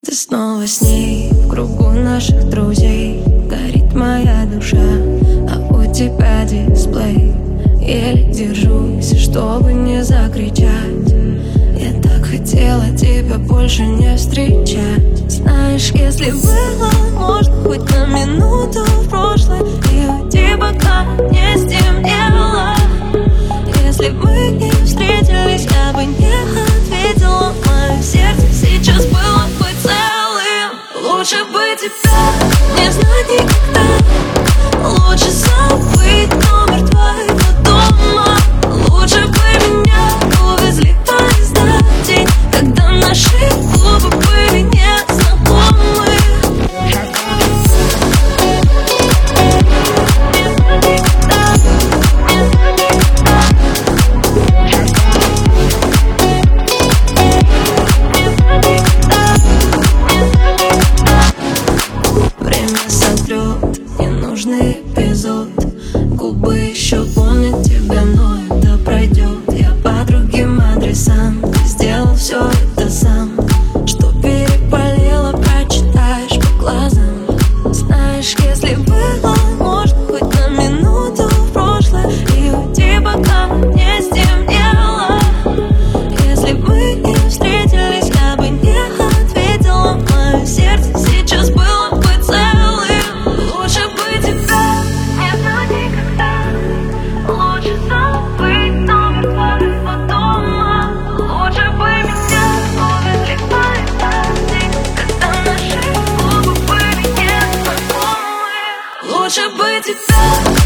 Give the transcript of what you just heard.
Ты снова с ней в кругу наших друзей. Горит моя душа, а у тебя дисплей. Еле держусь, чтобы не закричать. Я так хотела тебя больше не встречать. Знаешь, если было можно хоть на минуту в прошлое и уйти, пока не стемнело. Если бы мы не встретились, я бы не ответила. Мое сердце сейчас было бы целым. Лучше бы тебя не знать никогда. Лучше забыть номер твоего дома. Лучше бы меня увезли поезда в день, когда наши губы были незнакомы. Время сотрет ненужный эпизод. Губы еще помнят тебя, но это пройдет. Я по другим адресам, ты сделал все это сам. Что переболело, прочитаешь по глазам. Знаешь, если было можно хоть на минуту в прошлое и уйти, пока не стемнело. Если бы мы не встретились, я бы не ответила. Мое сердце сейчас было бы целым. Лучше бы тебя не знать никогда. Лучше забыть номер твоего дома. Лучше бы меня увезли поезда в день, когда наши губы были незнакомы. Лучше бы тебя